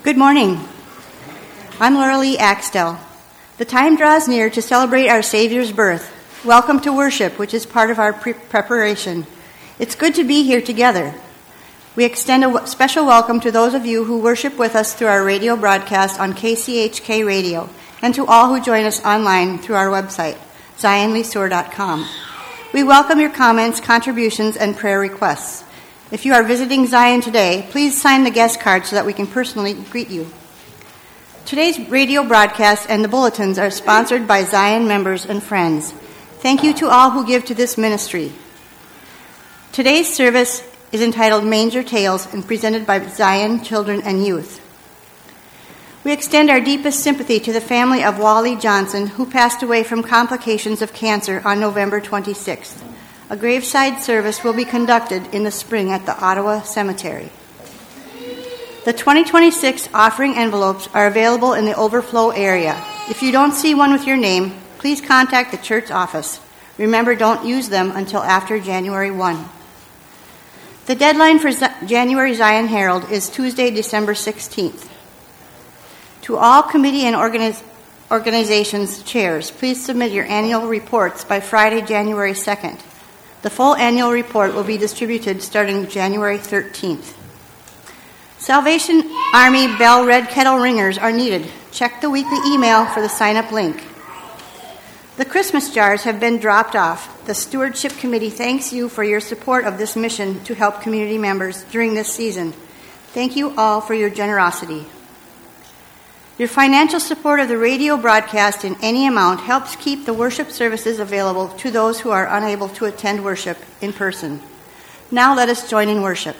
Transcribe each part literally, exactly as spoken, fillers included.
Good morning. I'm Laura Lee Axtell. The time draws near to celebrate our Savior's birth. Welcome to worship, which is part of our pre- preparation. It's good to be here together. We extend a w- special welcome to those of you who worship with us through our radio broadcast on K C H K Radio, and to all who join us online through our website, zion leesore dot com. We welcome your comments, contributions, and prayer requests. If you are visiting Zion today, please sign the guest card so that we can personally greet you. Today's radio broadcast and the bulletins are sponsored by Zion members and friends. Thank you to all who give to this ministry. Today's service is entitled Manger Tales and presented by Zion Children and Youth. We extend our deepest sympathy to the family of Wally Johnson, who passed away from complications of cancer on November twenty-sixth. A graveside service will be conducted in the spring at the Ottawa Cemetery. The twenty twenty-six offering envelopes are available in the overflow area. If you don't see one with your name, please contact the church office. Remember, don't use them until after January first. The deadline for Z- January Zion Herald is Tuesday, December sixteenth. To all committee and organiz- organizations chairs, please submit your annual reports by Friday, January second. The full annual report will be distributed starting January thirteenth. Salvation Army Bell Red Kettle Ringers are needed. Check the weekly email for the sign-up link. The Christmas jars have been dropped off. The Stewardship Committee thanks you for your support of this mission to help community members during this season. Thank you all for your generosity. Your financial support of the radio broadcast in any amount helps keep the worship services available to those who are unable to attend worship in person. Now let us join in worship.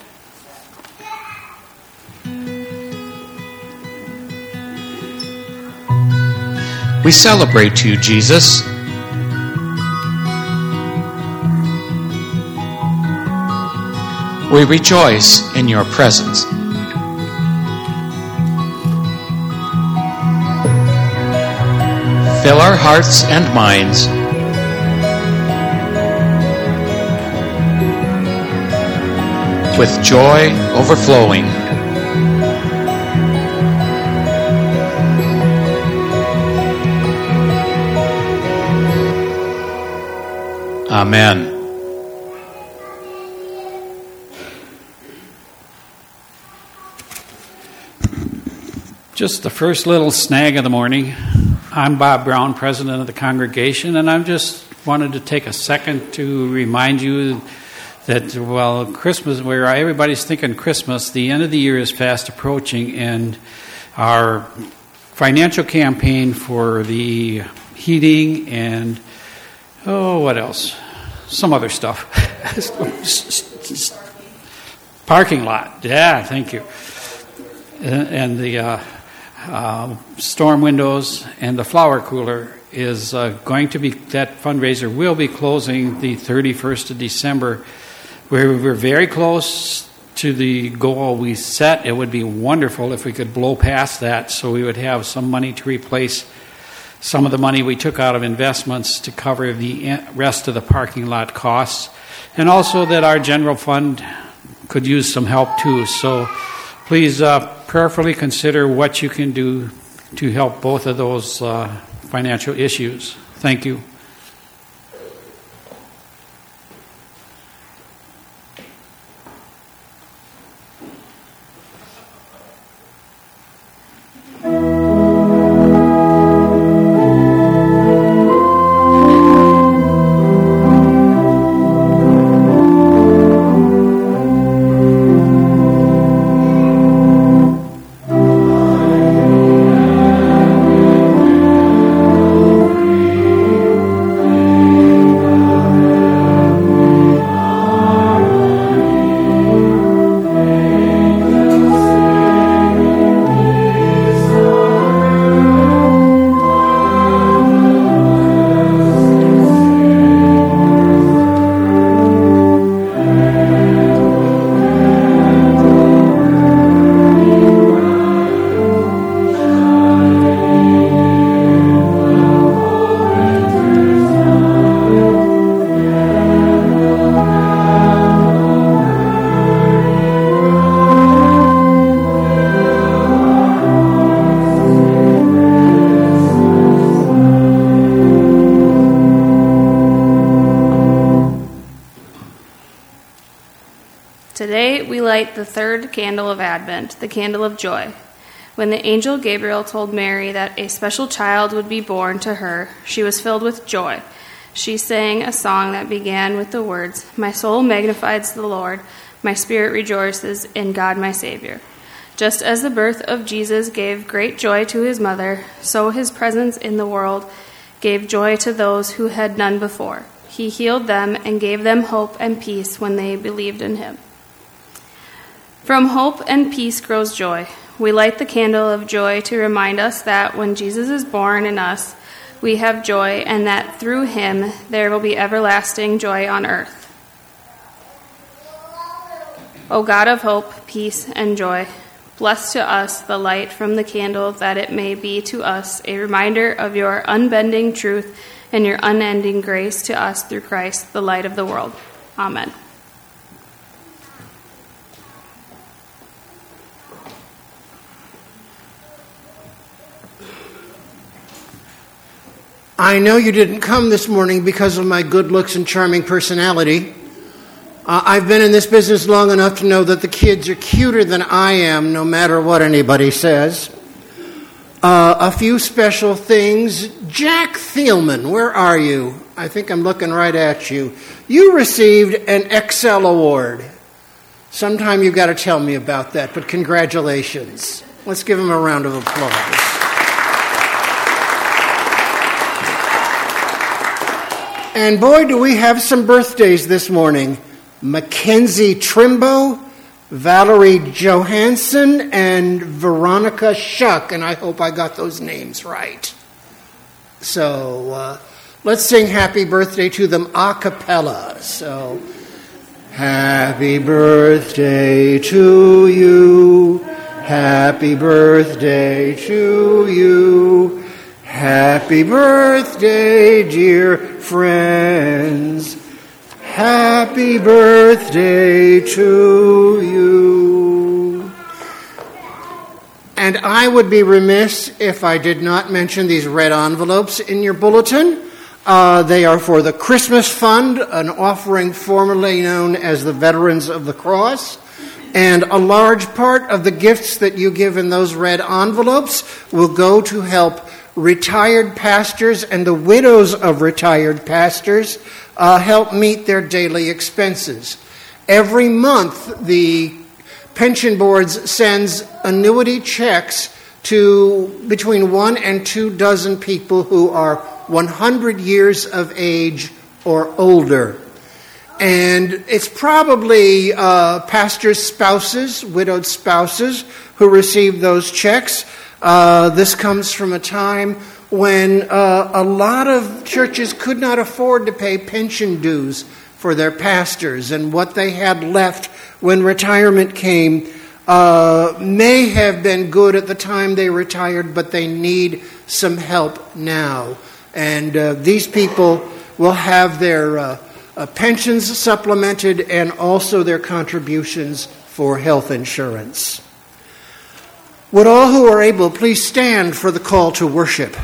We celebrate you, Jesus. We rejoice in your presence. Fill our hearts and minds with joy overflowing. Amen. Just the first little snag of the morning. I'm Bob Brown, president of the congregation, and I just wanted to take a second to remind you that, well, Christmas, where everybody's thinking Christmas, the end of the year is fast approaching, and our financial campaign for the heating and, oh, what else? Some other stuff. Parking lot. Yeah, thank you. And the uh, uh, storm windows and the flower cooler is uh, going to be, that fundraiser will be closing the thirty-first of December. We're, we're very close to the goal we set. It would be wonderful if we could blow past that so we would have some money to replace some of the money we took out of investments to cover the rest of the parking lot costs, and also that our general fund could use some help too. So please uh, prayerfully consider what you can do to help both of those uh, financial issues. Thank you. Today we light the third candle of Advent, the candle of joy. When the angel Gabriel told Mary that a special child would be born to her, she was filled with joy. She sang a song that began with the words, "My soul magnifies the Lord, my spirit rejoices in God my Savior." Just as the birth of Jesus gave great joy to his mother, so his presence in the world gave joy to those who had none before. He healed them and gave them hope and peace when they believed in him. From hope and peace grows joy. We light the candle of joy to remind us that when Jesus is born in us, we have joy, and that through him there will be everlasting joy on earth. O God of hope, peace, and joy, bless to us the light from the candle, that it may be to us a reminder of your unbending truth and your unending grace to us through Christ, the light of the world. Amen. I know you didn't come this morning because of my good looks and charming personality. Uh, I've been in this business long enough to know that the kids are cuter than I am, no matter what anybody says. Uh, a few special things. Jack Thielman, where are you? I think I'm looking right at you. You received an Excel Award. Sometime you've got to tell me about that, but congratulations. Let's give him a round of applause. And boy, do we have some birthdays this morning. Mackenzie Trimbo, Valerie Johansson, and Veronica Shuck. And I hope I got those names right. So uh, let's sing happy birthday to them a cappella. So, happy birthday to you. Happy birthday to you. Happy birthday, dear friends. Happy birthday to you. And I would be remiss if I did not mention these red envelopes in your bulletin. Uh, they are for the Christmas Fund, an offering formerly known as the Veterans of the Cross. And a large part of the gifts that you give in those red envelopes will go to help retired pastors and the widows of retired pastors uh, help meet their daily expenses. Every month, the pension boards sends annuity checks to between one and two dozen people who are one hundred years of age or older. And it's probably uh, pastors' spouses, widowed spouses, who receive those checks. Uh, this comes from a time when uh, a lot of churches could not afford to pay pension dues for their pastors, and what they had left when retirement came uh, may have been good at the time they retired, but they need some help now. And uh, these people will have their uh, uh, pensions supplemented and also their contributions for health insurance. Would all who are able please stand for the call to worship?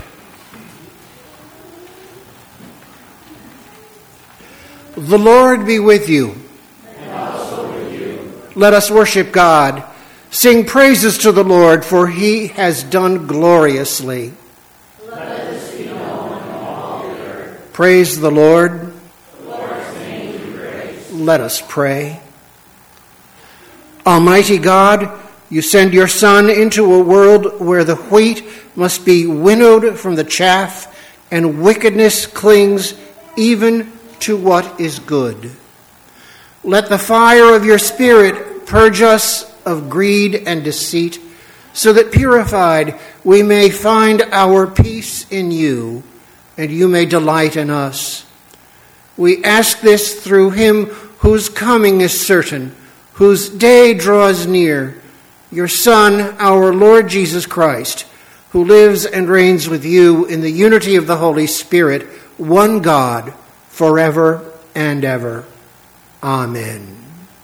The Lord be with you. And also with you. Let us worship God. Sing praises to the Lord, for he has done gloriously. Let this be known in all the earth. Praise the Lord. The Lord's name be praised. Let us pray. Almighty God, you send your Son into a world where the wheat must be winnowed from the chaff, and wickedness clings even to what is good. Let the fire of your Spirit purge us of greed and deceit, so that purified we may find our peace in you, and you may delight in us. We ask this through him whose coming is certain, whose day draws near, your Son, our Lord Jesus Christ, who lives and reigns with you in the unity of the Holy Spirit, one God, forever and ever. Amen.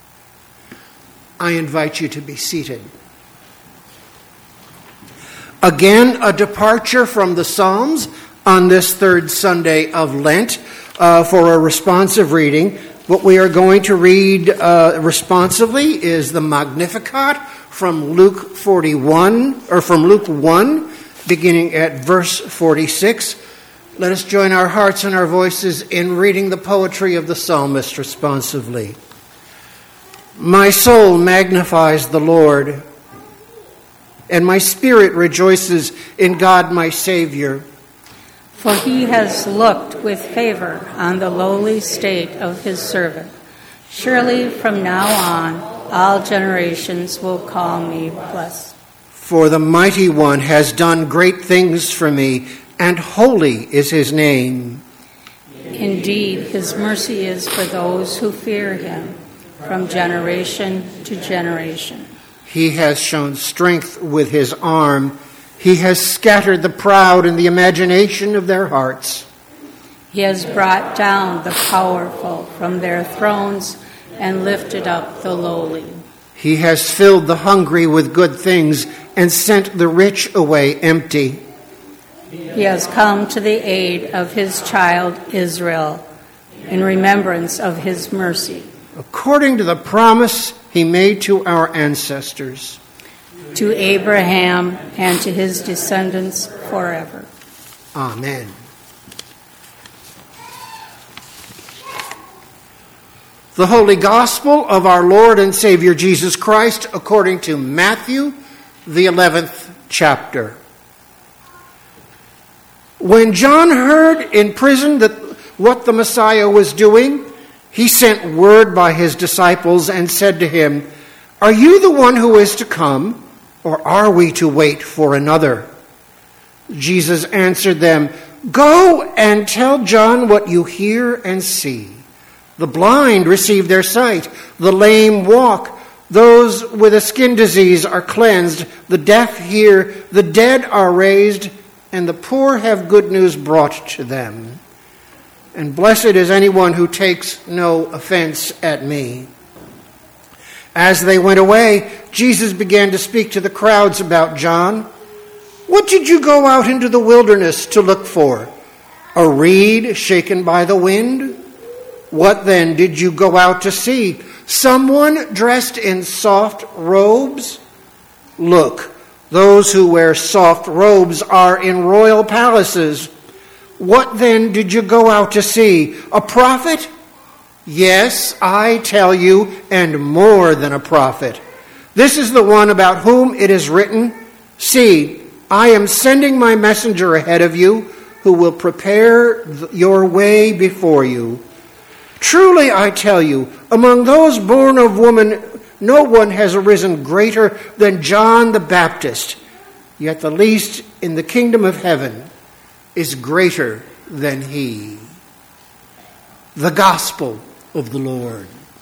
I invite you to be seated. Again, a departure from the Psalms on this third Sunday of Lent. uh, for a responsive reading. What we are going to read uh, responsively is the Magnificat from Luke forty-one, or from Luke one, beginning at verse forty-six. Let us join our hearts and our voices in reading the poetry of the psalmist responsively. My soul magnifies the Lord, and my spirit rejoices in God my Savior. For he has looked with favor on the lowly state of his servant. Surely from now on all generations will call me blessed. For the Mighty One has done great things for me, and holy is his name. Indeed, his mercy is for those who fear him, from generation to generation. He has shown strength with his arm. He has scattered the proud in the imagination of their hearts. He has brought down the powerful from their thrones and lifted up the lowly. He has filled the hungry with good things and sent the rich away empty. He has come to the aid of his child Israel in remembrance of his mercy, according to the promise he made to our ancestors, to Abraham and to his descendants forever. Amen. The Holy Gospel of our Lord and Savior Jesus Christ according to Matthew, the eleventh chapter. When John heard in prison that what the Messiah was doing, he sent word by his disciples and said to him, "Are you the one who is to come, or are we to wait for another?" Jesus answered them, "Go and tell John what you hear and see. The blind receive their sight, the lame walk, those with a skin disease are cleansed, the deaf hear, the dead are raised, and the poor have good news brought to them. And blessed is anyone who takes no offense at me." As they went away, Jesus began to speak to the crowds about John. "What did you go out into the wilderness to look for? A reed shaken by the wind? What then did you go out to see? Someone dressed in soft robes? Look, those who wear soft robes are in royal palaces. What then did you go out to see? A prophet? Yes, I tell you, and more than a prophet. This is the one about whom it is written, 'See, I am sending my messenger ahead of you, who will prepare your way before you.' Truly, I tell you, among those born of woman, no one has arisen greater than John the Baptist. Yet the least in the kingdom of heaven is greater than he." The Gospel of the Lord.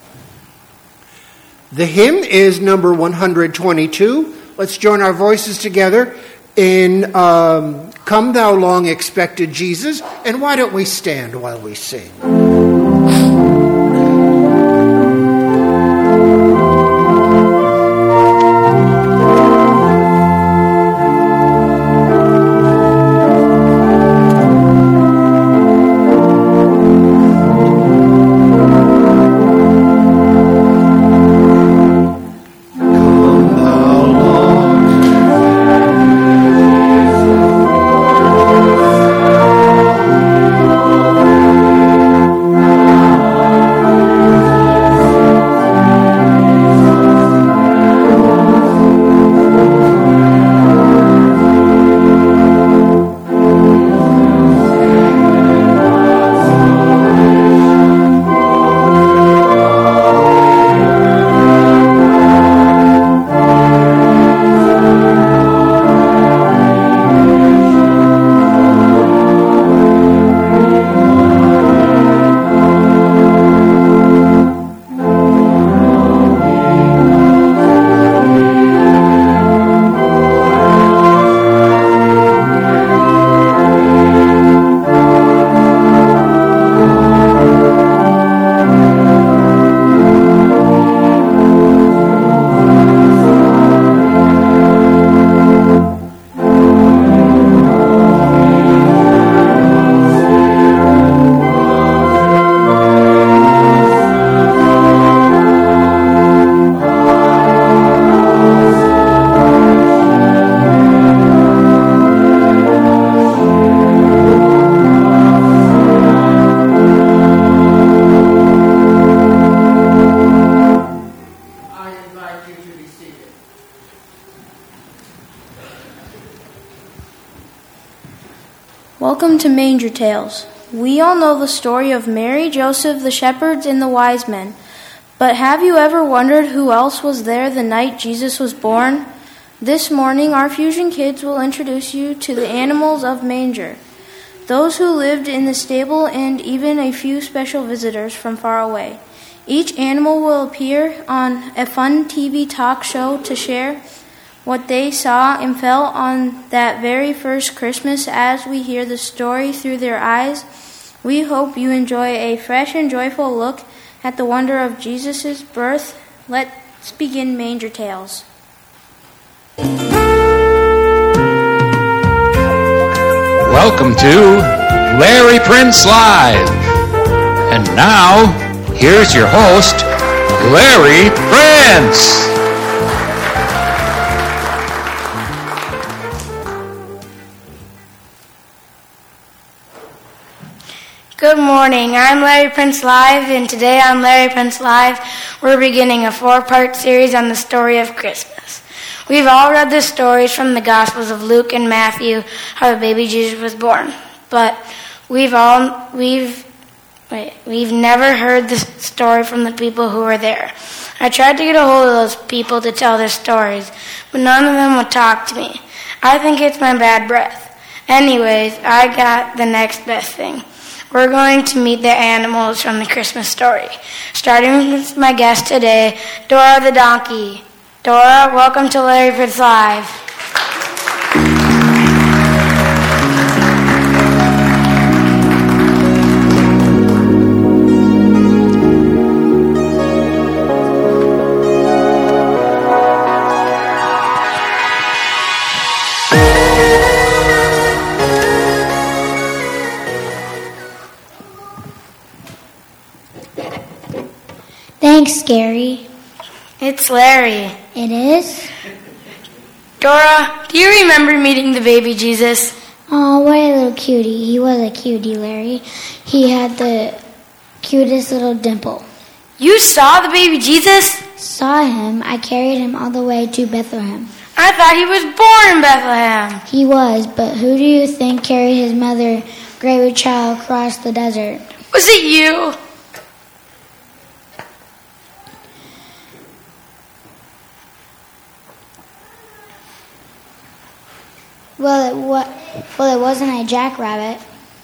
The hymn is number one hundred twenty-two. Let's join our voices together in um, "Come Thou Long Expected Jesus." And why don't we stand while we sing? welcome to Manger Tales. We all know the story of Mary, Joseph, the shepherds, and the wise men. But have you ever wondered who else was there the night Jesus was born? This morning, our Fusion Kids will introduce you to the animals of Manger, those who lived in the stable, and even a few special visitors from far away. Each animal will appear on a fun T V talk show to share what they saw and felt on that very first Christmas as we hear the story through their eyes. We hope you enjoy a fresh and joyful look at the wonder of Jesus' birth. Let's begin Manger Tales. Welcome to Larry Prince Live. And now, here's your host, Larry Prince. Good morning. I'm Larry Prince Live, and today on Larry Prince Live, we're beginning a four-part series on the story of Christmas. We've all read the stories from the Gospels of Luke and Matthew, how the baby Jesus was born, but we've all we've wait, we've never heard the story from the people who were there. I tried to get a hold of those people to tell their stories, but none of them would talk to me. I think it's my bad breath. Anyways, I got the next best thing. We're going to meet the animals from the Christmas story, starting with my guest today, Dora the donkey. Dora, welcome to Larry Prince Live. Thanks, Gary. It's Larry. It is? Dora, do you remember meeting the baby Jesus? Oh, what a little cutie. He was a cutie, Larry. He had the cutest little dimple. You saw the baby Jesus? Saw him. I carried him all the way to Bethlehem. I thought he was born in Bethlehem. He was, but who do you think carried his mother, Great Child, across the desert? Was it you? Well, it wa- well, it wasn't a jackrabbit.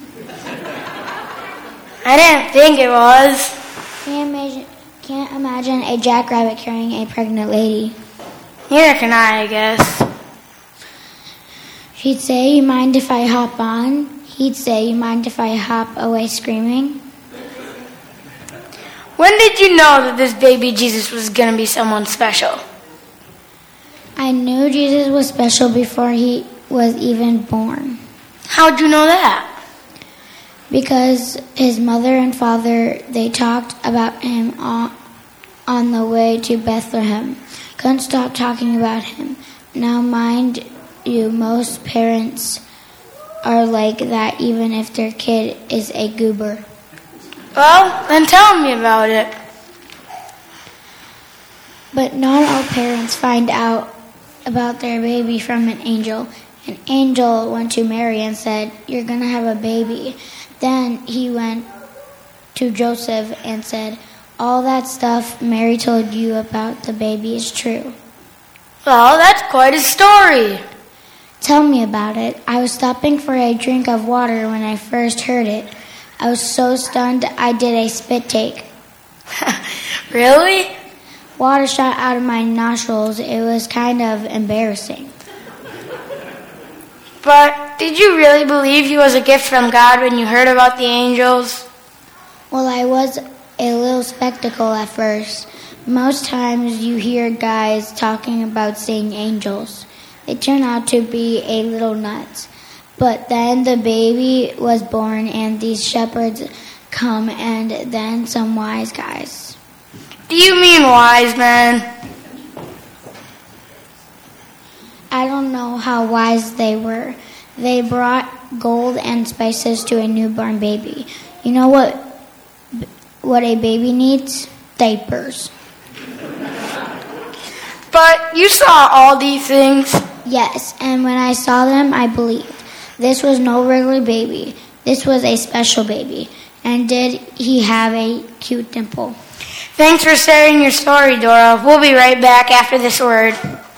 I didn't think it was. Can't imagine, can't imagine a jackrabbit carrying a pregnant lady. Neither can I, I guess. She'd say, "You mind if I hop on?" He'd say, "You mind if I hop away screaming?" When did you know that this baby Jesus was going to be someone special? I knew Jesus was special before he was even born. How'd you know that? Because his mother and father, they talked about him on, on the way to Bethlehem. Couldn't stop talking about him. Now, mind you, most parents are like that even if their kid is a goober. Well, then tell me about it. But not all parents find out about their baby from an angel. An angel went to Mary and said, "You're going to have a baby." Then he went to Joseph and said, "All that stuff Mary told you about the baby is true." Well, that's quite a story. Tell me about it. I was stopping for a drink of water when I first heard it. I was so stunned I did a spit take. Really? Water shot out of my nostrils. It was kind of embarrassing. But did you really believe he was a gift from God when you heard about the angels? Well, I was a little skeptical at first. Most times you hear guys talking about seeing angels. They turn out to be a little nuts. But then the baby was born and these shepherds come and then some wise guys. Do you mean wise men? I don't know how wise they were. They brought gold and spices to a newborn baby. You know what what a baby needs? Diapers. But you saw all these things? Yes, and when I saw them, I believed. This was no regular baby. This was a special baby. And did he have a cute dimple? Thanks for sharing your story, Dora. We'll be right back after this word.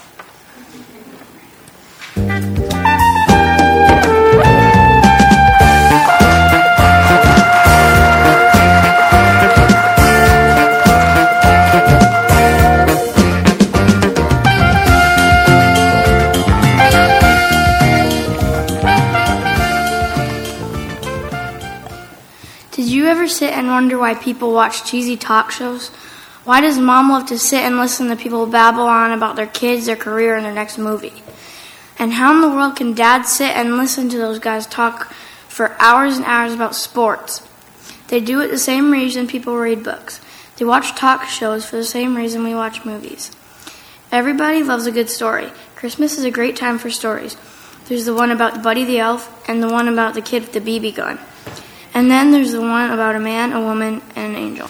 Did you ever sit and wonder why people watch cheesy talk shows? Why does mom love to sit and listen to people babble on about their kids, their career, and their next movie? And how in the world can dad sit and listen to those guys talk for hours and hours about sports? They do it the same reason people read books. They watch talk shows for the same reason we watch movies. Everybody loves a good story. Christmas is a great time for stories. There's the one about Buddy the Elf and the one about the kid with the B B gun. And then there's the one about a man, a woman, and an angel.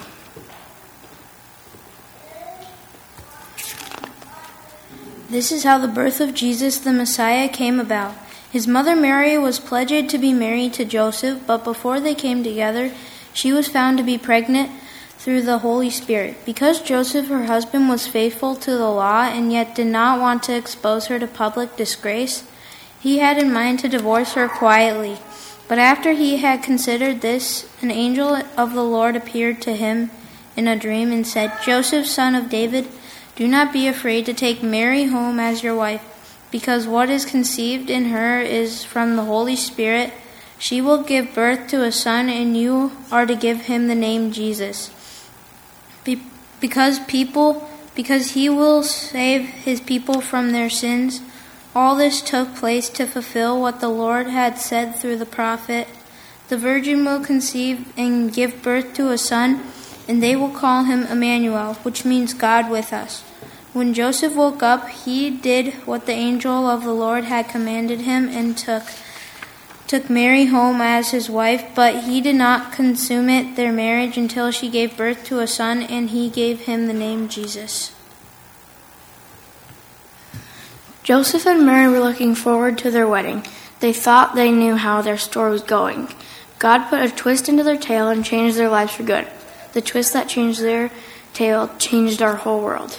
This is how the birth of Jesus the Messiah came about. His mother Mary was pledged to be married to Joseph, but before they came together, she was found to be pregnant through the Holy Spirit. Because Joseph, her husband, was faithful to the law and yet did not want to expose her to public disgrace, he had in mind to divorce her quietly. But after he had considered this, an angel of the Lord appeared to him in a dream and said, "Joseph, son of David, do not be afraid to take Mary home as your wife, because what is conceived in her is from the Holy Spirit. She will give birth to a son, and you are to give him the name Jesus, Be- because people, because he will save his people from their sins." All this took place to fulfill what the Lord had said through the prophet. The virgin will conceive and give birth to a son, and they will call him Emmanuel, which means God with us. When Joseph woke up, he did what the angel of the Lord had commanded him and took took Mary home as his wife, but he did not consummate their marriage until she gave birth to a son, and he gave him the name Jesus. Joseph and Mary were looking forward to their wedding. They thought they knew how their story was going. God put a twist into their tale and changed their lives for good. The twist that changed their tale changed our whole world.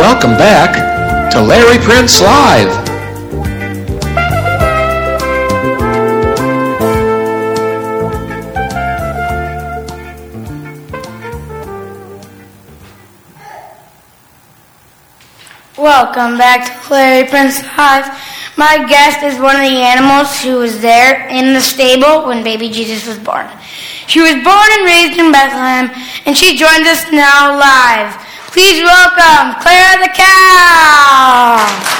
welcome back to Larry Prince Live. Welcome back to Larry Prince Live. My guest is one of the animals who was there in the stable when baby Jesus was born. She was born and raised in Bethlehem, and she joins us now live. Please welcome Clara the cow.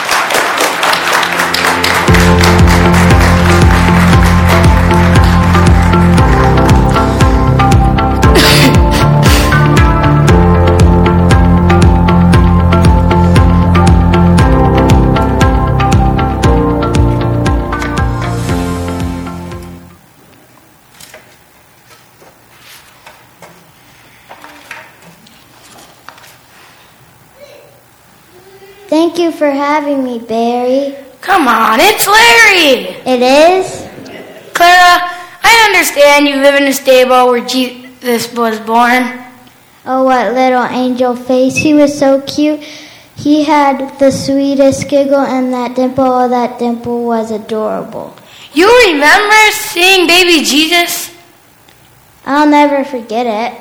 Thank you for having me, Barry. Come on, it's Larry. It is? Clara, I understand you live in a stable where Jesus was born. Oh, what little angel face. He was so cute. He had the sweetest giggle and that dimple. Oh, that dimple was adorable. You remember seeing baby Jesus? I'll never forget it.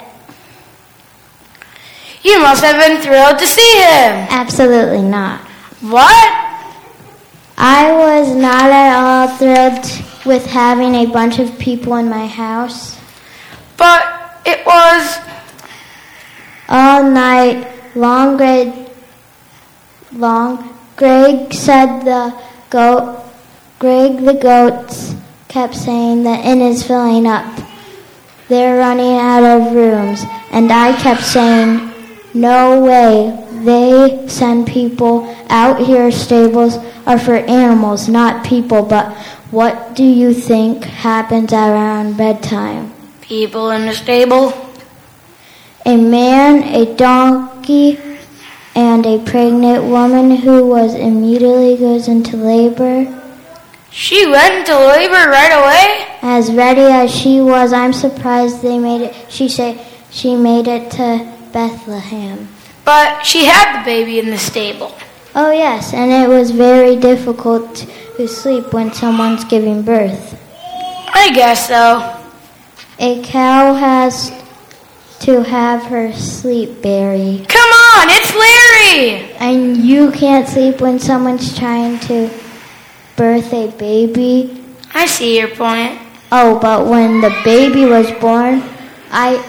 You must have been thrilled to see him. Absolutely not. What? I was not at all thrilled with having a bunch of people in my house. But it was... All night long, Greg, long, Greg said the goat, Greg the goats kept saying the inn is filling up. They're running out of rooms. And I kept saying, no way. They send people out here. Stables are for animals, not people. But what do you think happens around bedtime? People in the stable? A man, a donkey, and a pregnant woman who was immediately goes into labor. She went into labor right away? As ready as she was, I'm surprised they made it. She said she made it to Bethlehem. But she had the baby in the stable. Oh, yes, and it was very difficult to sleep when someone's giving birth. I guess so. A cow has to have her sleep, Barry. Come on, it's Larry! And you can't sleep when someone's trying to birth a baby. I see your point. Oh, but when the baby was born, I...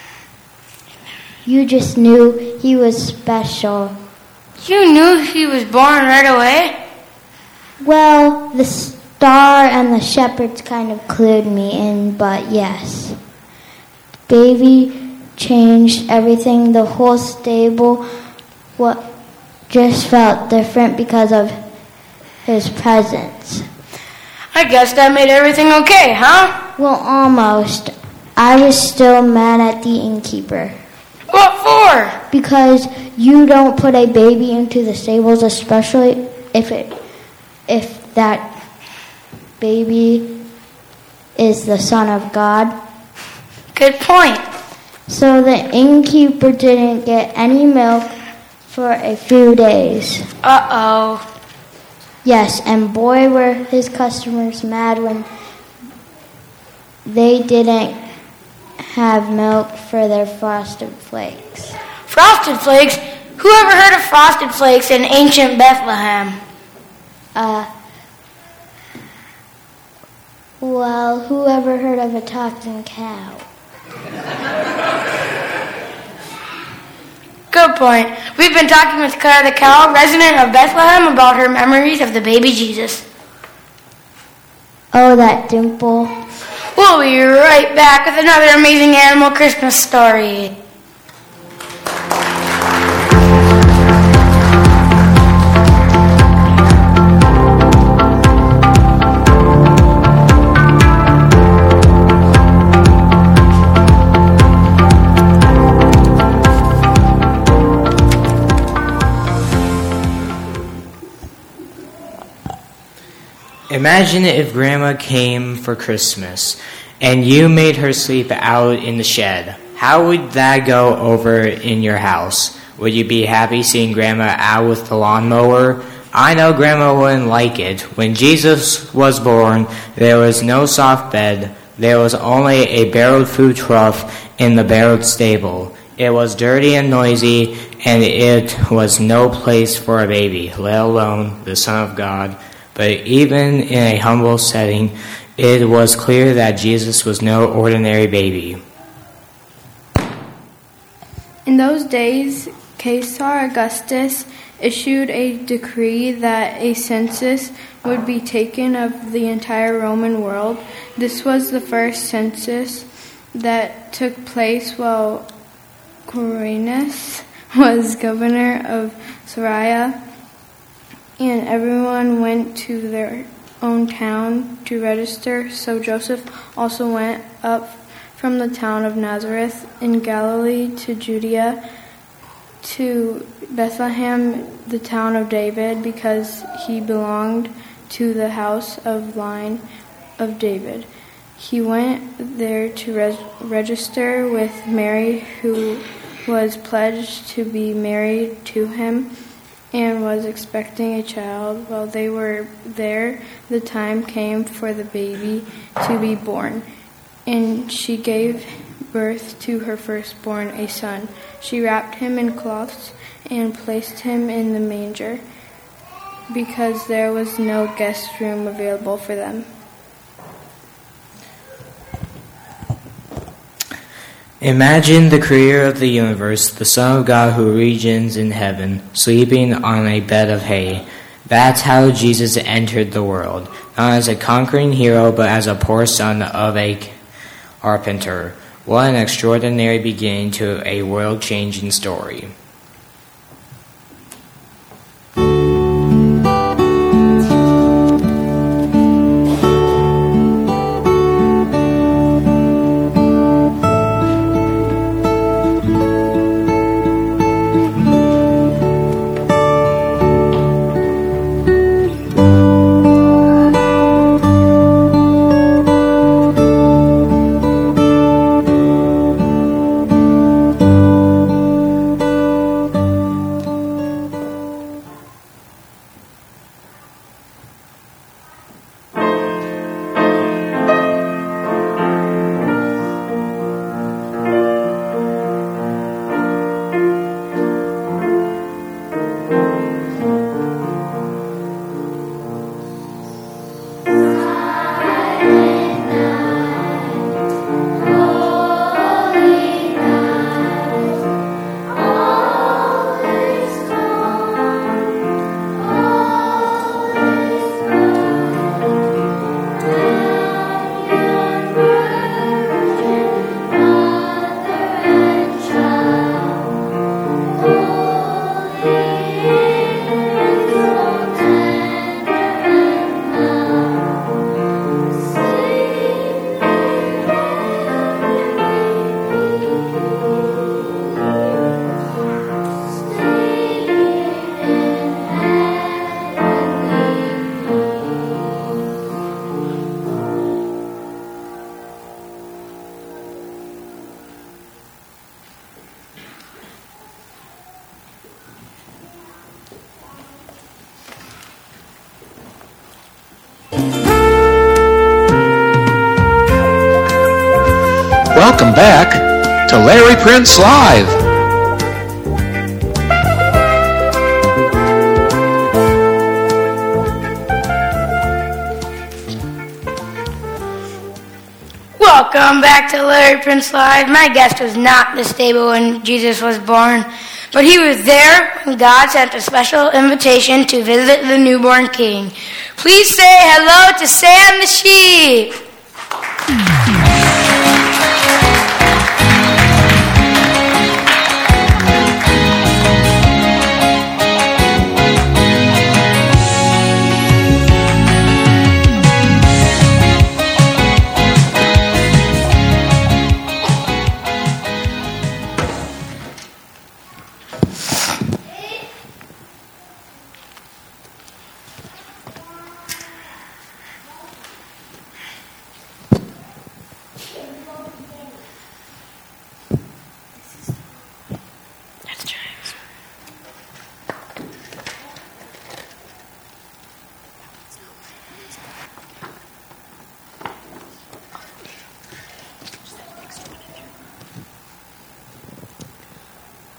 You just knew he was special. You knew he was born right away? Well, the star and the shepherds kind of clued me in, but yes. Baby changed everything. The whole stable what just felt different because of his presence. I guess that made everything okay, huh? Well, almost. I was still mad at the innkeeper. What for? Because you don't put a baby into the stables, especially if it if that baby is the Son of God. Good point. So the innkeeper didn't get any milk for a few days. Uh-oh. Yes, and boy were his customers mad when they didn't have milk for their Frosted Flakes. Frosted Flakes? Who ever heard of Frosted Flakes in ancient Bethlehem? Uh, well, who ever heard of a talking cow? Good point. We've been talking with Clara the cow, resident of Bethlehem, about her memories of the baby Jesus. Oh, that dimple. We'll be right back with another amazing animal Christmas story. Imagine if Grandma came for Christmas and you made her sleep out in the shed. How would that go over in your house? Would you be happy seeing Grandma out with the lawnmower? I know Grandma wouldn't like it. When Jesus was born, there was no soft bed. There was only a barreled food trough in the barreled stable. It was dirty and noisy, and it was no place for a baby, let alone the Son of God. But even in a humble setting, it was clear that Jesus was no ordinary baby. In those days, Caesar Augustus issued a decree that a census would be taken of the entire Roman world. This was the first census that took place while Quirinius was governor of Syria, and everyone went to their own town to register. So Joseph also went up from the town of Nazareth in Galilee to Judea, to Bethlehem, the town of David, because he belonged to the house of line of David. He went there to res- register with Mary, who was pledged to be married to him and was expecting a child. While they were there, the time came for the baby to be born, and she gave birth to her firstborn, a son. She wrapped him in cloths and placed him in the manger, because there was no guest room available for them. Imagine the creator of the universe, the Son of God who reigns in heaven, sleeping on a bed of hay. That's how Jesus entered the world, not as a conquering hero, but as a poor son of a carpenter. What an extraordinary beginning to a world-changing story. Welcome back to Larry Prince Live. Welcome back to Larry Prince Live. My guest was not in the stable when Jesus was born, but he was there when God sent a special invitation to visit the newborn king. Please say hello to Sam the sheep.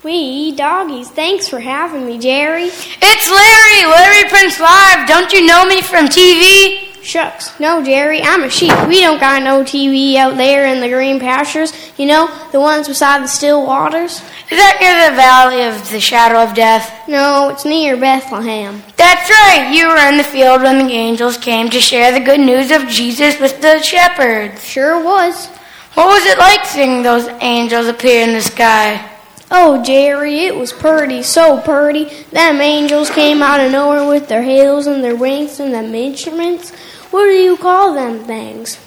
Wee doggies, thanks for having me, Jerry. It's Larry, Larry Prince Live. Don't you know me from T V? Shucks, no, Jerry, I'm a sheep. We don't got no T V out there in the green pastures. You know, the ones beside the still waters. Is that near the valley of the shadow of death? No, it's near Bethlehem. That's right. You were in the field when the angels came to share the good news of Jesus with the shepherds. Sure was. What was it like seeing those angels appear in the sky? Oh, Jerry, it was purty, so purty. Them angels came out of nowhere with their halos and their wings and them instruments. What do you call them things?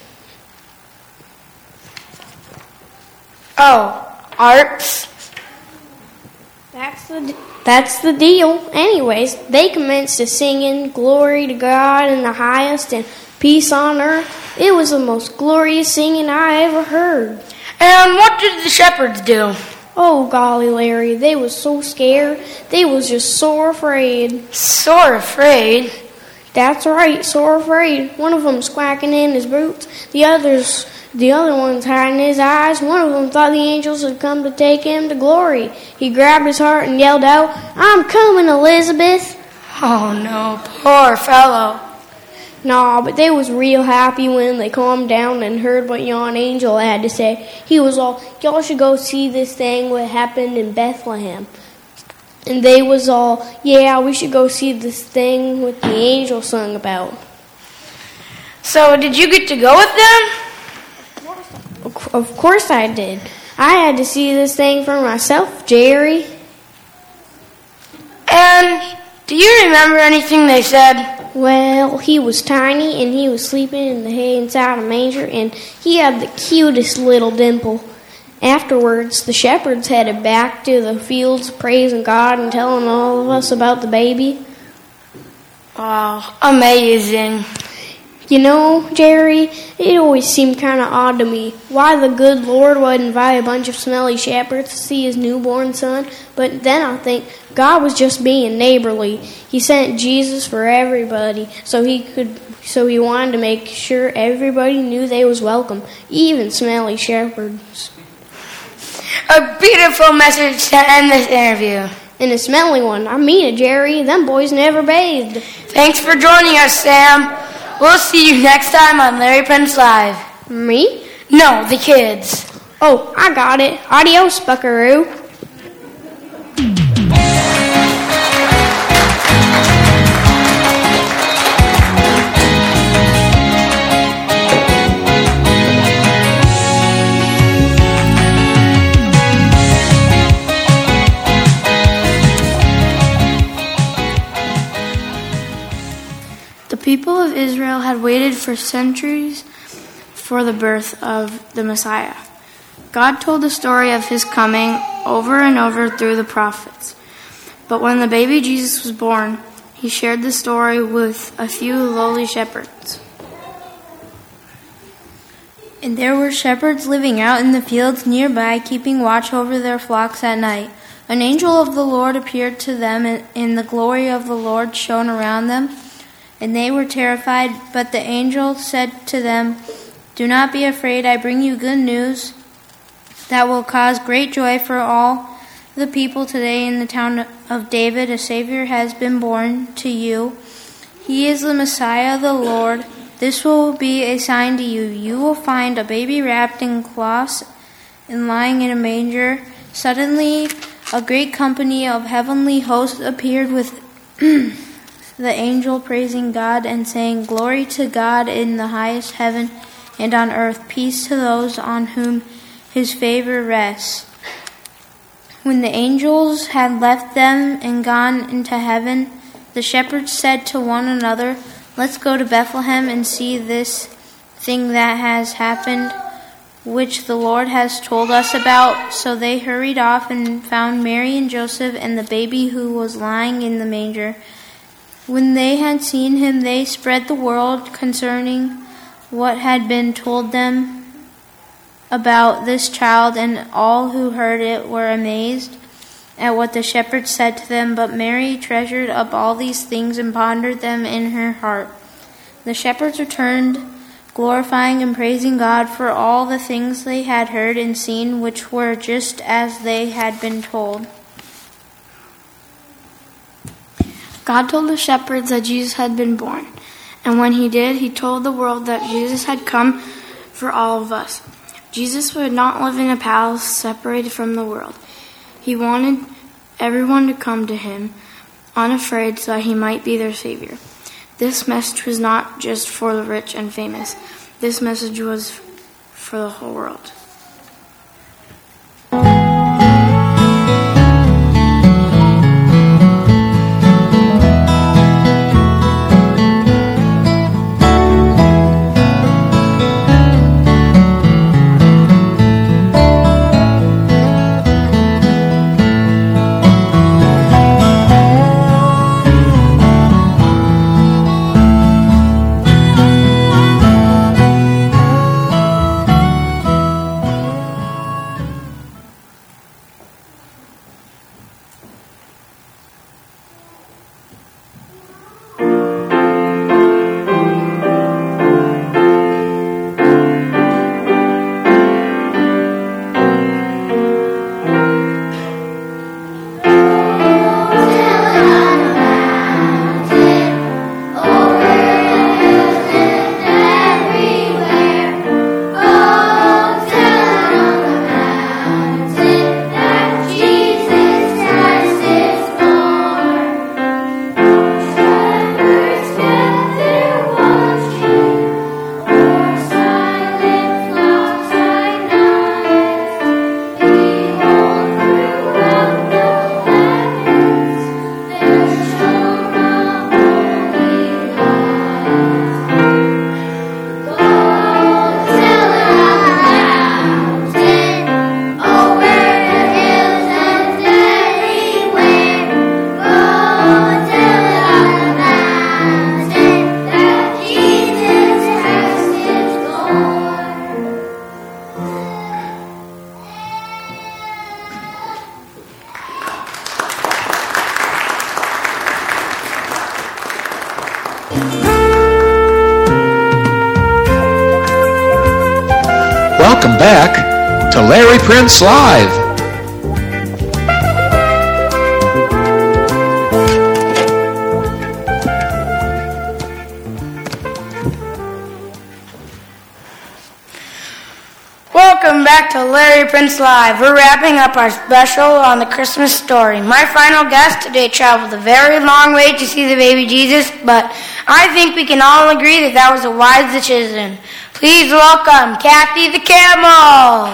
Oh, harps. That's the that's the deal. Anyways, they commenced to singing glory to God in the highest and peace on earth. It was the most glorious singing I ever heard. And what did the shepherds do? Oh, golly, Larry, they was so scared. They was just so afraid. So afraid? That's right, so afraid. One of them squawking in his boots. The others, the other one's hiding his eyes. One of them thought the angels had come to take him to glory. He grabbed his heart and yelled out, "I'm coming, Elizabeth." Oh, no, poor fellow. No, but they was real happy when they calmed down and heard what yon angel had to say. He was all, "Y'all should go see this thing what happened in Bethlehem." And they was all, "Yeah, we should go see this thing what the angel sung about." So, did you get to go with them? Of course I did. I had to see this thing for myself, Jerry. And do you remember anything they said? Well, he was tiny, and he was sleeping in the hay inside a manger, and he had the cutest little dimple. Afterwards, the shepherds headed back to the fields praising God and telling all of us about the baby. Wow, amazing. You know, Jerry, it always seemed kind of odd to me why the good Lord would invite a bunch of smelly shepherds to see his newborn son. But then I think God was just being neighborly. He sent Jesus for everybody, so he could, so he wanted to make sure everybody knew they was welcome, even smelly shepherds. A beautiful message to end this interview. And a smelly one. I mean it, Jerry. Them boys never bathed. Thanks for joining us, Sam. We'll see you next time on Larry Prince Live. Me? No, the kids. Oh, I got it. Adios, buckaroo. The people of Israel had waited for centuries for the birth of the Messiah. God told the story of his coming over and over through the prophets. But when the baby Jesus was born, he shared the story with a few lowly shepherds. And there were shepherds living out in the fields nearby, keeping watch over their flocks at night. An angel of the Lord appeared to them, and the glory of the Lord shone around them. And they were terrified, but the angel said to them, "Do not be afraid, I bring you good news that will cause great joy for all the people today. In the town of David, a Savior has been born to you. He is the Messiah, the Lord. This will be a sign to you. You will find a baby wrapped in cloths and lying in a manger." Suddenly, a great company of heavenly hosts appeared with the angel, praising God and saying, "Glory to God in the highest heaven, and on earth peace to those on whom his favor rests." When the angels had left them and gone into heaven, the shepherds said to one another, "Let's go to Bethlehem and see this thing that has happened, which the Lord has told us about." So they hurried off and found Mary and Joseph and the baby who was lying in the manger. When they had seen him, they spread the word concerning what had been told them about this child, and all who heard it were amazed at what the shepherds said to them. But Mary treasured up all these things and pondered them in her heart. The shepherds returned, glorifying and praising God for all the things they had heard and seen, which were just as they had been told. God told the shepherds that Jesus had been born. And when he did, he told the world that Jesus had come for all of us. Jesus would not live in a palace separated from the world. He wanted everyone to come to him, unafraid, so that he might be their Savior. This message was not just for the rich and famous. This message was for the whole world. Welcome back to Larry Prince Live. Welcome back to Larry Prince Live. We're wrapping up our special on the Christmas story. My final guest today traveled a very long way to see the baby Jesus, but I think we can all agree that that was a wise decision. Please welcome Kathy the Camel.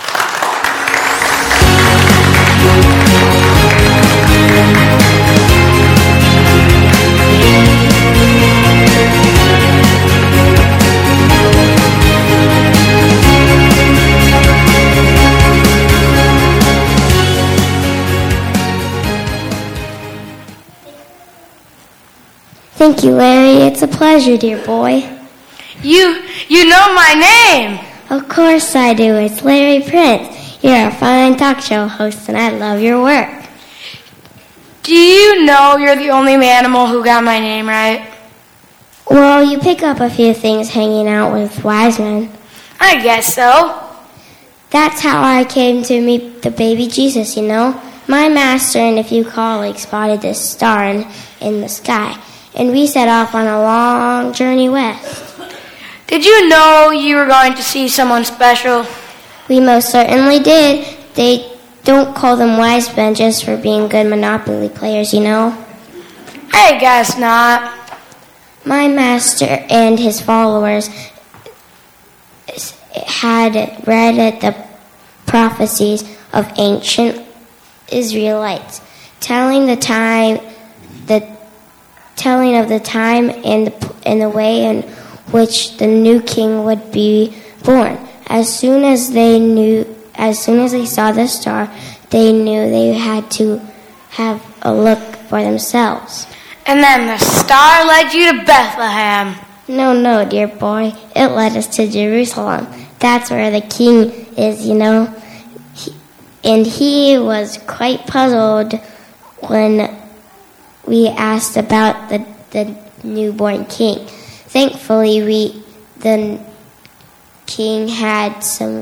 Thank you, Larry. It's a pleasure, dear boy. You you know my name. Of course I do. It's Larry Prince. You're a fine talk show host, and I love your work. Do you know you're the only animal who got my name right? Well, you pick up a few things hanging out with wise men. I guess so. That's how I came to meet the baby Jesus, you know. My master and a few colleagues spotted this star in, in the sky, and we set off on a long journey west. Did you know you were going to see someone special? We most certainly did. They don't call them wise men just for being good Monopoly players, you know. I guess not. My master and his followers had read the prophecies of ancient Israelites, telling the time, the telling of the time and the, and the way in which the new king would be born. As soon as they knew, as soon as they saw the star, they knew they had to have a look for themselves. And then the star led you to Bethlehem. No, no, dear boy. It led us to Jerusalem. That's where the king is, you know. He, and he was quite puzzled when we asked about the, the newborn king. Thankfully, we the king had some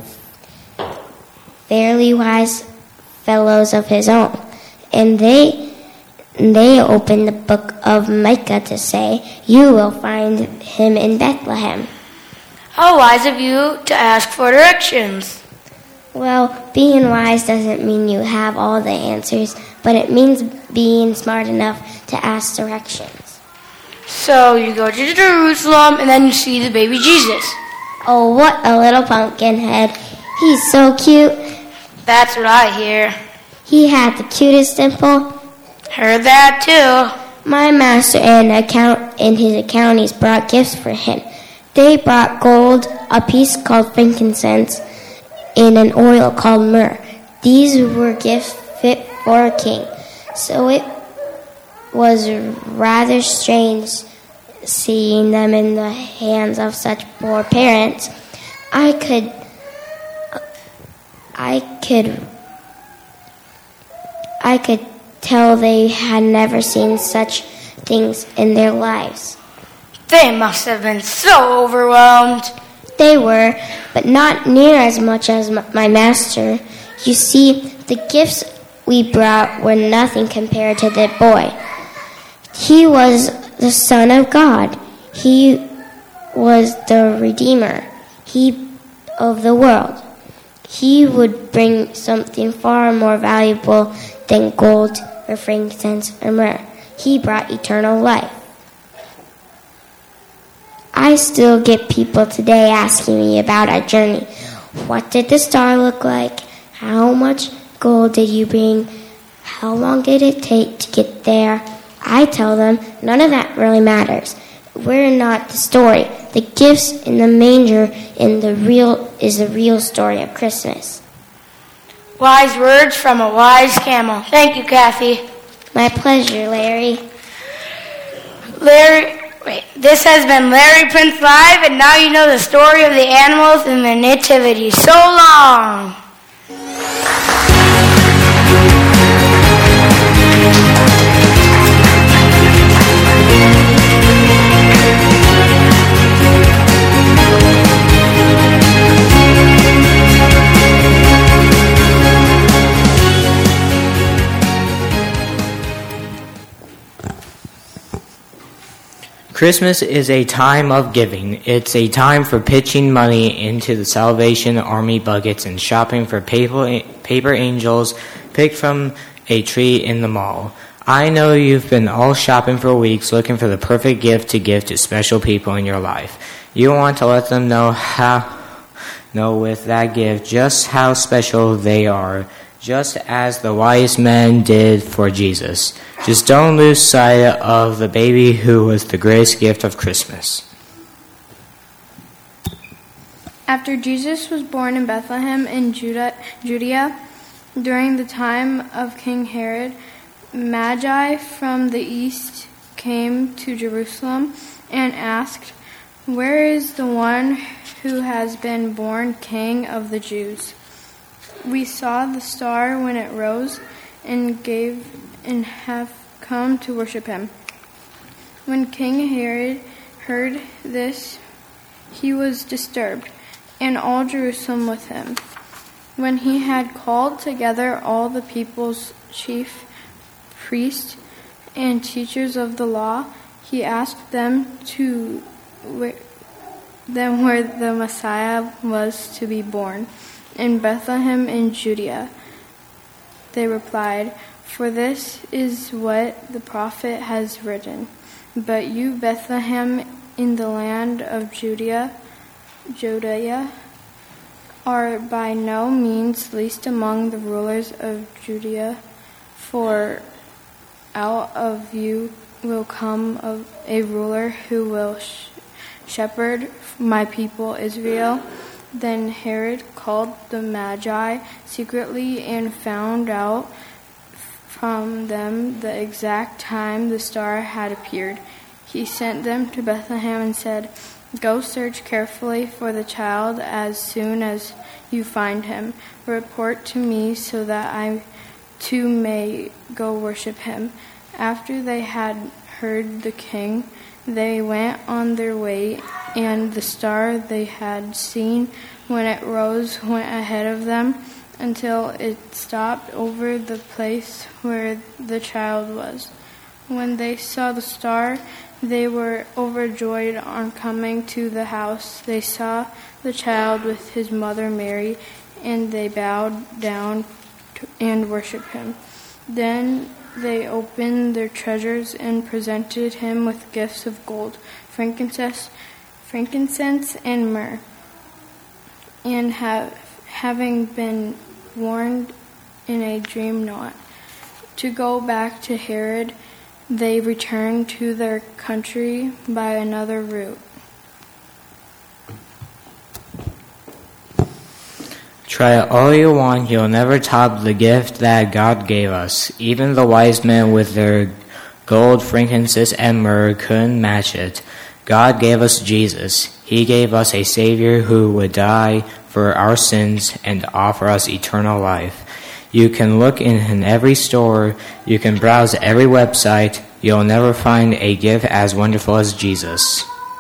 fairly wise fellows of his own, and they They opened the book of Micah to say, "You will find him in Bethlehem." How wise of you to ask for directions. Well, being wise doesn't mean you have all the answers, but it means being smart enough to ask directions. So you go to Jerusalem and then you see the baby Jesus. Oh, what a little pumpkin head. He's so cute. That's what I hear. He had the cutest dimple. Heard that too. My master and account and his accounties brought gifts for him. They brought gold, a piece called frankincense, and an oil called myrrh. These were gifts fit for a king. So it was rather strange seeing them in the hands of such poor parents. I could, I could, I could tell they had never seen such things in their lives. They must have been so overwhelmed. They were, but not near as much as my master. You see, the gifts we brought were nothing compared to the boy. He was the Son of God. He was the Redeemer. He of the world. He would bring something far more valuable than gold or frankincense or myrrh. He brought eternal life. I still get people today asking me about our journey. What did the star look like? How much gold did you bring? How long did it take to get there? I tell them none of that really matters. We're not the story. The gifts in the manger in the real is the real story of Christmas. Wise words from a wise camel. Thank you, Kathy. My pleasure, Larry. Larry, wait. This has been Larry Prince Live, and now you know the story of the animals in the Nativity. So long. Christmas is a time of giving. It's a time for pitching money into the Salvation Army buckets and shopping for paper, paper angels picked from a tree in the mall. I know you've been all shopping for weeks looking for the perfect gift to give to special people in your life. You want to let them know how, know with that gift just how special they are, just as the wise men did for Jesus. Just don't lose sight of the baby who was the greatest gift of Christmas. After Jesus was born in Bethlehem in Judah, Judea, during the time of King Herod, Magi from the east came to Jerusalem and asked, "Where is the one who has been born King of the Jews? We saw the star when it rose and gave and have come to worship him." When King Herod heard this, he was disturbed, and all Jerusalem with him. When he had called together all the people's chief priests and teachers of the law, he asked them to where, them where the Messiah was to be born. "In Bethlehem in Judea," they replied, "for this is what the prophet has written. But you, Bethlehem, in the land of Judea, Judea, are by no means least among the rulers of Judea, for out of you will come a ruler who will sh- shepherd my people Israel." Then Herod called the Magi secretly and found out from them the exact time the star had appeared. He sent them to Bethlehem and said, "Go search carefully for the child. As soon as you find him, report to me so that I too may go worship him." After they had heard the king, they went on their way, and the star they had seen when it rose went ahead of them until it stopped over the place where the child was. When they saw the star, they were overjoyed. On coming to the house, they saw the child with his mother Mary, and they bowed down to, and worshipped him. Then they opened their treasures and presented him with gifts of gold, frankincense, frankincense and myrrh. And have, having been warned in a dream not to go back to Herod, they returned to their country by another route. Try all you want, you'll never top the gift that God gave us. Even the wise men with their gold, frankincense, and myrrh couldn't match it. God gave us Jesus. He gave us a Savior who would die for our sins and offer us eternal life. You can look in, in every store, you can browse every website, you'll never find a gift as wonderful as Jesus.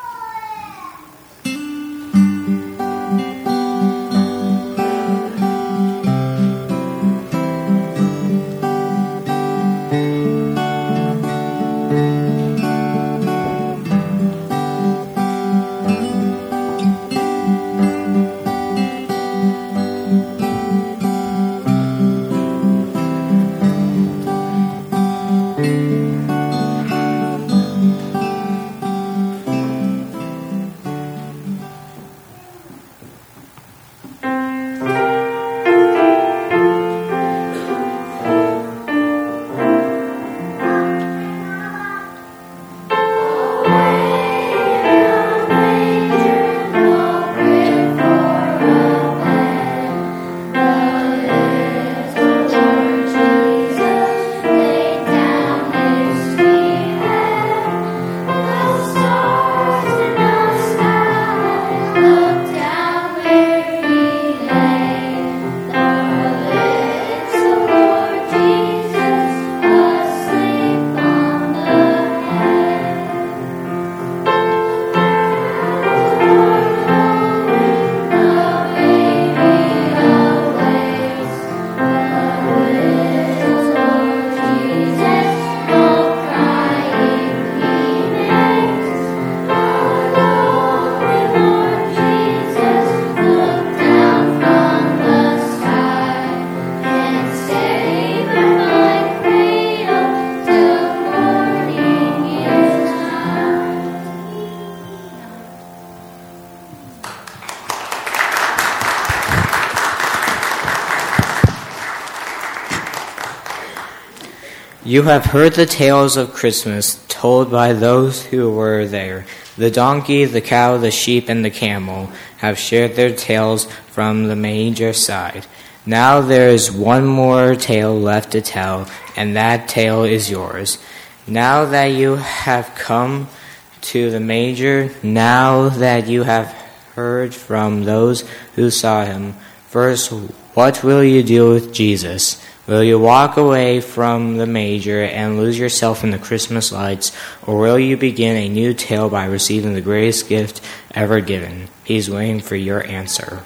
You have heard the tales of Christmas told by those who were there. The donkey, the cow, the sheep, and the camel have shared their tales from the manger side. Now there is one more tale left to tell, and that tale is yours. Now that you have come to the manger, now that you have heard from those who saw him, first, what will you do with Jesus? Will you walk away from the manger and lose yourself in the Christmas lights, or will you begin a new tale by receiving the greatest gift ever given? He's waiting for your answer.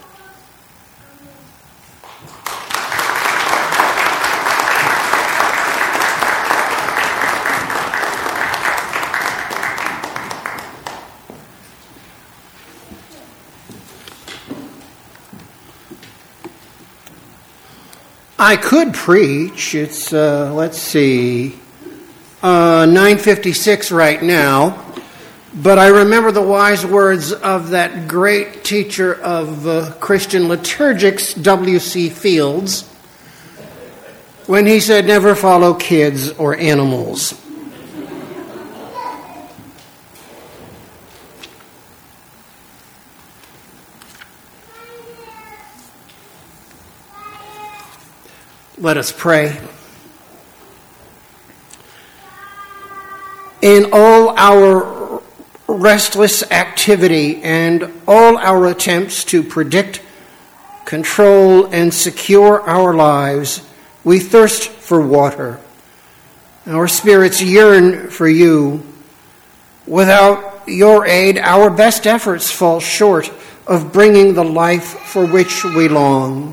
I could preach. It's, uh, let's see, uh, nine fifty-six right now. But I remember the wise words of that great teacher of uh, Christian liturgics, W C Fields, when he said, never follow kids or animals. Let us pray. In all our restless activity and all our attempts to predict, control, and secure our lives, we thirst for water. Our spirits yearn for you. Without your aid, our best efforts fall short of bringing the life for which we long.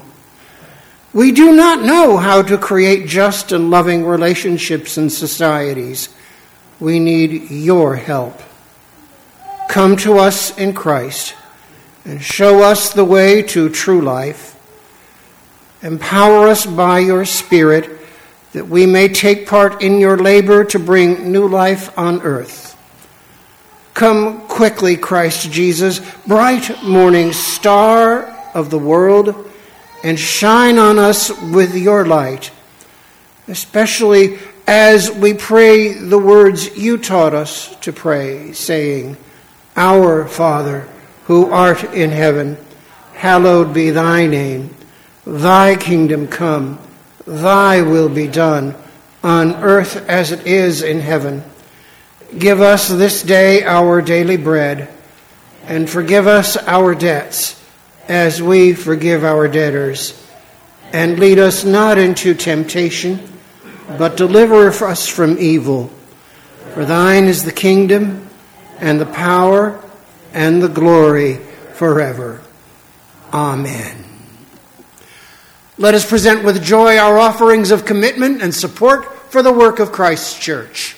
We do not know how to create just and loving relationships and societies. we need your help. Come to us in Christ and show us the way to true life. Empower us by your Spirit that we may take part in your labor to bring new life on earth. Come quickly, Christ Jesus, bright morning star of the world, and shine on us with your light, especially as we pray the words you taught us to pray, saying, Our Father, who art in heaven, hallowed be thy name. Thy kingdom come, thy will be done, on earth as it is in heaven. Give us this day our daily bread, and forgive us our debts, as we forgive our debtors. And lead us not into temptation, but deliver us from evil. For thine is the kingdom, and the power, and the glory forever. Amen. Let us present with joy our offerings of commitment and support for the work of Christ's church.